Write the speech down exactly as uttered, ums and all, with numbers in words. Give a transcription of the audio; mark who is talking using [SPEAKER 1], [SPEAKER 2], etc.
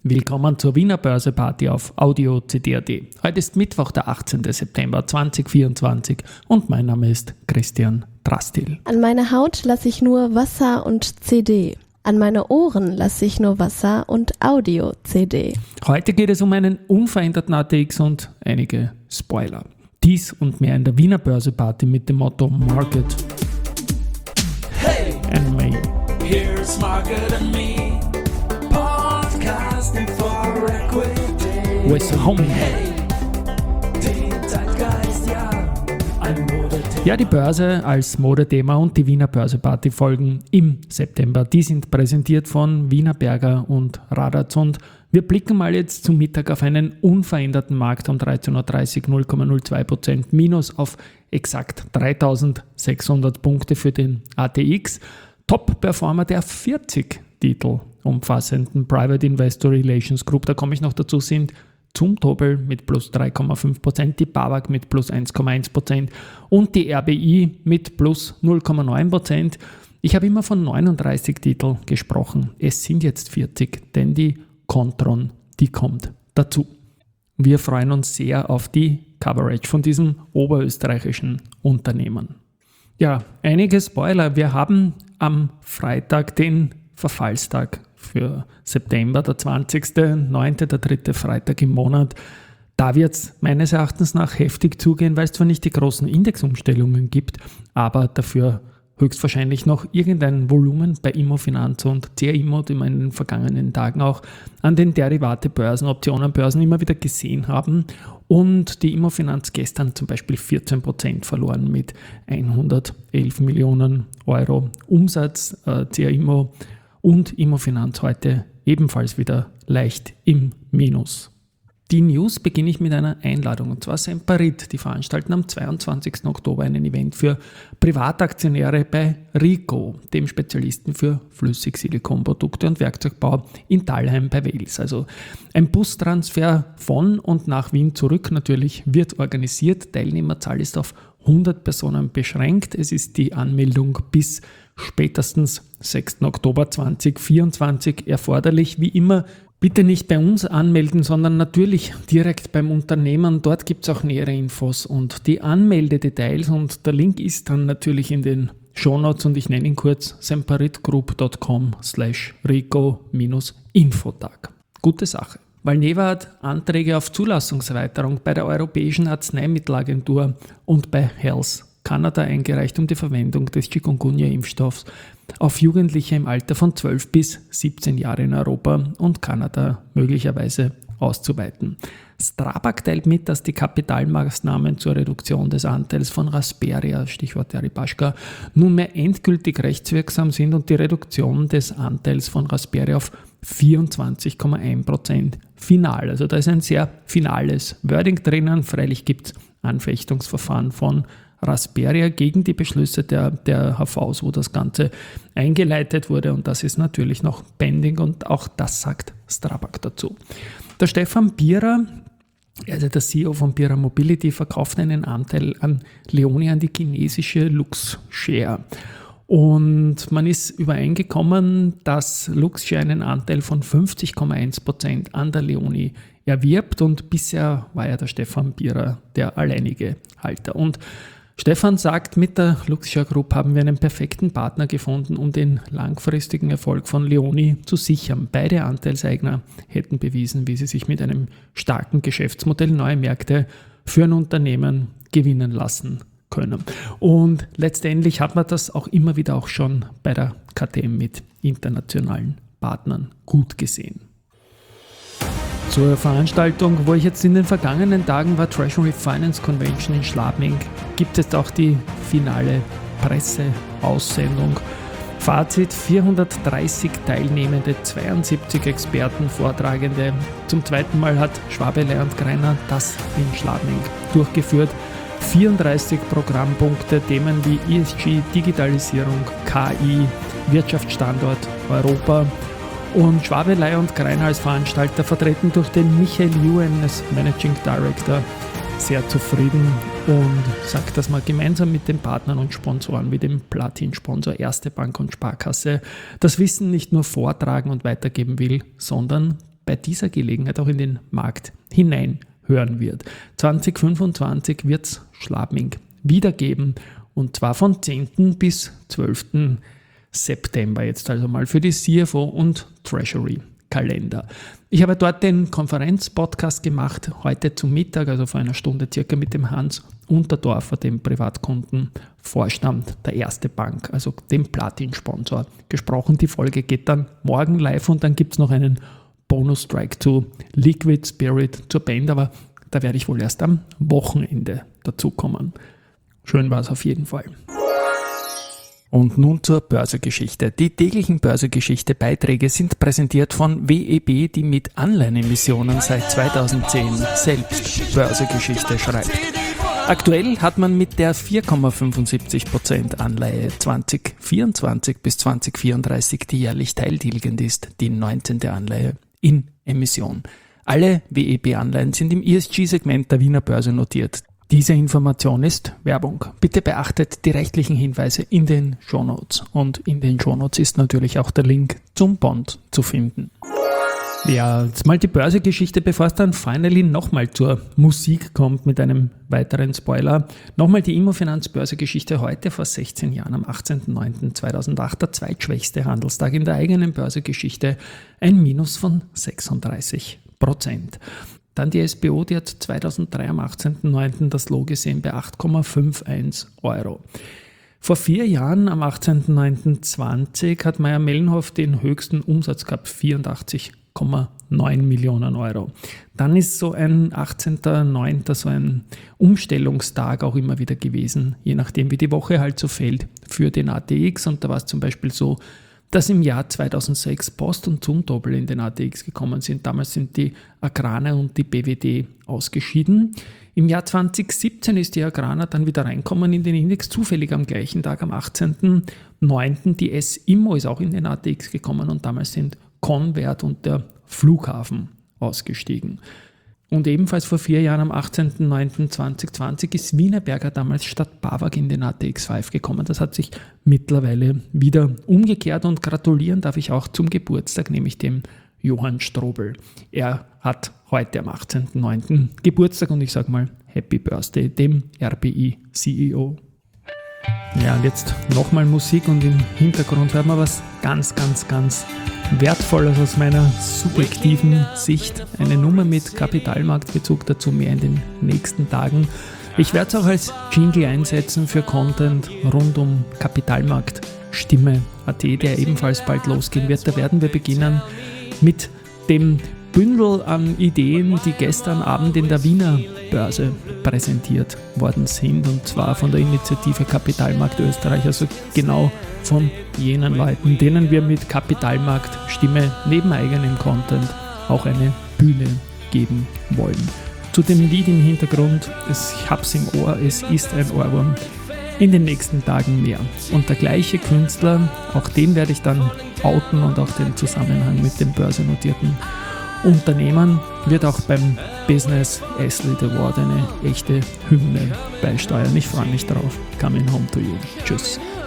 [SPEAKER 1] Willkommen zur Wiener Börse-Party auf Audio C D punkt A T. Heute ist Mittwoch, der achtzehnten September zweitausendvierundzwanzig und mein Name ist Christian Drastil.
[SPEAKER 2] An meine Haut lasse ich nur Wasser und C D. An meine Ohren lasse ich nur Wasser und Audio-C D.
[SPEAKER 1] Heute geht es um einen unveränderten A T X und einige Spoiler. Dies und mehr in der Wiener Börse-Party mit dem Motto Market
[SPEAKER 3] Hey,
[SPEAKER 1] and Me.
[SPEAKER 3] here's Market and Me. Podcasting for Equity.
[SPEAKER 1] With Homie.
[SPEAKER 3] Hey, die Zeitgeist, ja, ein Modethema.
[SPEAKER 1] Ja, die Börse als Modethema und die Wiener Börse-Party folgen im September. Die sind präsentiert von Wienerberger und Radatz und wir blicken mal jetzt zum Mittag auf einen unveränderten Markt um dreizehn Uhr dreißig, null Komma null zwei Prozent minus auf exakt dreitausendsechshundert Punkte für den A T X. Top-Performer der vierzig Titel umfassenden Private Investor Relations Group, da komme ich noch dazu, sind Zumtobel mit plus drei Komma fünf Prozent, die BAWAG mit plus eins Komma eins Prozent und die R B I mit plus null Komma neun Prozent. Ich habe immer von neununddreißig Titeln gesprochen. Es sind jetzt vierzig, denn die Kontron, die kommt dazu. Wir freuen uns sehr auf die Coverage von diesem oberösterreichischen Unternehmen. Ja, einige Spoiler. Wir haben am Freitag den Verfallstag für September, der zwanzigster neunter, der dritte Freitag im Monat. Da wird es meines Erachtens nach heftig zugehen, weil es zwar nicht die großen Indexumstellungen gibt, aber dafür höchstwahrscheinlich noch irgendein Volumen bei Immofinanz und C R Immo, die wir in den vergangenen Tagen auch an den Derivate-Börsen, Optionenbörsen immer wieder gesehen haben. Und die Immofinanz gestern zum Beispiel vierzehn Prozent verloren mit hundertelf Millionen Euro Umsatz. Äh, C R Immo und Immofinanz heute ebenfalls wieder leicht im Minus. Die News beginne ich mit einer Einladung, und zwar Semperit. Die veranstalten am zweiundzwanzigsten Oktober einen Event für Privataktionäre bei Rico, dem Spezialisten für Flüssigsilikonprodukte und Werkzeugbau in Thalheim bei Wels. Also ein Bustransfer von und nach Wien zurück natürlich wird organisiert. Teilnehmerzahl ist auf hundert Personen beschränkt. Es ist die Anmeldung bis spätestens sechsten Oktober zweitausendvierundzwanzig erforderlich. Wie immer, bitte nicht bei uns anmelden, sondern natürlich direkt beim Unternehmen. Dort gibt es auch nähere Infos und die Anmeldedetails und der Link ist dann natürlich in den Shownotes und ich nenne ihn kurz semperitgroup punkt com slash rico infotag. Gute Sache. Valneva hat Anträge auf Zulassungserweiterung bei der Europäischen Arzneimittelagentur und bei Health Canada eingereicht, um die Verwendung des Chikungunya-Impfstoffs auf Jugendliche im Alter von zwölf bis siebzehn Jahre in Europa und Kanada möglicherweise auszuweiten. Strabag teilt mit, dass die Kapitalmaßnahmen zur Reduktion des Anteils von Rasperia, Stichwort Deripaschka, nunmehr endgültig rechtswirksam sind und die Reduktion des Anteils von Rasperia auf vierundzwanzig Komma eins Prozent final. Also da ist ein sehr finales Wording drinnen. Freilich gibt es Anfechtungsverfahren von Rasperia gegen die Beschlüsse der, der H Vs, wo das Ganze eingeleitet wurde und das ist natürlich noch pending und auch das sagt Strabag dazu. Der Stefan Bierer, also der C E O von Bierer Mobility, verkauft einen Anteil an Leoni an die chinesische Luxshare. Und man ist übereingekommen, dass Luxshare einen Anteil von fünfzig Komma eins Prozent an der Leoni erwirbt und bisher war ja der Stefan Bierer der alleinige Halter. Und Stefan sagt, mit der Luxshare Group haben wir einen perfekten Partner gefunden, um den langfristigen Erfolg von Leoni zu sichern. Beide Anteilseigner hätten bewiesen, wie sie sich mit einem starken Geschäftsmodell neue Märkte für ein Unternehmen gewinnen lassen können. Und letztendlich hat man das auch immer wieder auch schon bei der K T M mit internationalen Partnern gut gesehen. Zur Veranstaltung, wo ich jetzt in den vergangenen Tagen war, Treasury Finance Convention in Schladming, gibt es auch die finale Presseaussendung. Fazit: vierhundertdreißig Teilnehmende, zweiundsiebzig Experten, Vortragende. Zum zweiten Mal hat Schwabe Leih und Greiner das in Schladming durchgeführt. vierunddreißig Programmpunkte, Themen wie E S G, Digitalisierung, K I, Wirtschaftsstandort Europa. Und Schwabe Leih und Greiner als Veranstalter, vertreten durch den Michael Yuen als Managing Director, sehr zufrieden und sagt, dass man gemeinsam mit den Partnern und Sponsoren wie dem Platin-Sponsor Erste Bank und Sparkasse das Wissen nicht nur vortragen und weitergeben will, sondern bei dieser Gelegenheit auch in den Markt hineinhören wird. zwanzig fünfundzwanzig wird es Schlabming wieder geben und zwar von zehnten bis zwölften September jetzt also mal für die C F O und Treasury Kalender. Ich habe dort den Konferenzpodcast gemacht, heute zum Mittag, also vor einer Stunde circa mit dem Hans Unterdorfer, dem Privatkundenvorstand der Erste Bank, also dem Platin-Sponsor, gesprochen. Die Folge geht dann morgen live und dann gibt es noch einen Bonus-Strike zu Liquid Spirit zur Band, aber da werde ich wohl erst am Wochenende dazukommen. Schön war es auf jeden Fall. Und nun zur Börsegeschichte. Die täglichen Börsegeschichte-Beiträge sind präsentiert von W E B, die mit Anleihenemissionen seit zweitausendzehn selbst Börsegeschichte schreibt. Aktuell hat man mit der vier Komma fünfundsiebzig Prozent Anleihe zwanzig vierundzwanzig bis zwanzig vierunddreißig, die jährlich teiltilgend ist, die neunzehnte Anleihe in Emission. Alle W E B-Anleihen sind im E S G-Segment der Wiener Börse notiert. Diese Information ist Werbung. Bitte beachtet die rechtlichen Hinweise in den Shownotes. Und in den Shownotes ist natürlich auch der Link zum Bond zu finden. Ja, jetzt mal die Börsegeschichte, bevor es dann finally nochmal zur Musik kommt mit einem weiteren Spoiler. Nochmal die Immofinanz-Börsegeschichte heute vor sechzehn Jahren am achtzehnten neunten zweitausendacht, der zweitschwächste Handelstag in der eigenen Börsegeschichte, ein Minus von sechsunddreißig Prozent. Dann die S B O, die hat zweitausenddrei am achtzehnten neunten das Low gesehen bei acht Komma einundfünfzig Euro. Vor vier Jahren am achtzehnten neunten zwanzig hat Mayr-Melnhof den höchsten Umsatz gehabt, vierundachtzig Komma neun Millionen Euro. Dann ist so ein achtzehnten neunten so ein Umstellungstag auch immer wieder gewesen, je nachdem wie die Woche halt so fällt für den A T X. Und da war es zum Beispiel so, dass im Jahr zweitausendsechs Post und Zumtobel in den A T X gekommen sind. Damals sind die Agrana und die B W D ausgeschieden. Im Jahr zweitausendsiebzehn ist die Agrana dann wieder reinkommen in den Index, zufällig am gleichen Tag, am achtzehnten neunten Die S-Immo ist auch in den A T X gekommen und damals sind Convert und der Flughafen ausgestiegen. Und ebenfalls vor vier Jahren am achtzehnten neunten zweitausendzwanzig ist Wienerberger damals statt BAWAG in den A T X fünf gekommen. Das hat sich mittlerweile wieder umgekehrt und gratulieren darf ich auch zum Geburtstag, nämlich dem Johann Strobel. Er hat heute am achtzehnten neunten Geburtstag und ich sage mal Happy Birthday dem R B I-C E O. Ja, und jetzt nochmal Musik und im Hintergrund hören wir was ganz, ganz, ganz Wertvolles aus meiner subjektiven Sicht. Eine Nummer mit Kapitalmarktbezug, dazu mehr in den nächsten Tagen. Ich werde es auch als Jingle einsetzen für Content rund um Kapitalmarkt Stimme Punkt A T, der ebenfalls bald losgehen wird. Da werden wir beginnen mit dem Bündel an Ideen, die gestern Abend in der Wiener Börse präsentiert worden sind, und zwar von der Initiative Kapitalmarkt Österreich, also genau von jenen Leuten, denen wir mit Kapitalmarkt Stimme neben eigenem Content auch eine Bühne geben wollen. Zu dem Lied im Hintergrund, es, ich hab's im Ohr, es ist ein Ohrwurm, in den nächsten Tagen mehr. Und der gleiche Künstler, auch den werde ich dann outen und auch den Zusammenhang mit dem börsennotierten Unternehmen, wird auch beim Business Athlete Award eine echte Hymne beisteuern. Ich freue mich drauf. Coming home to you. Tschüss.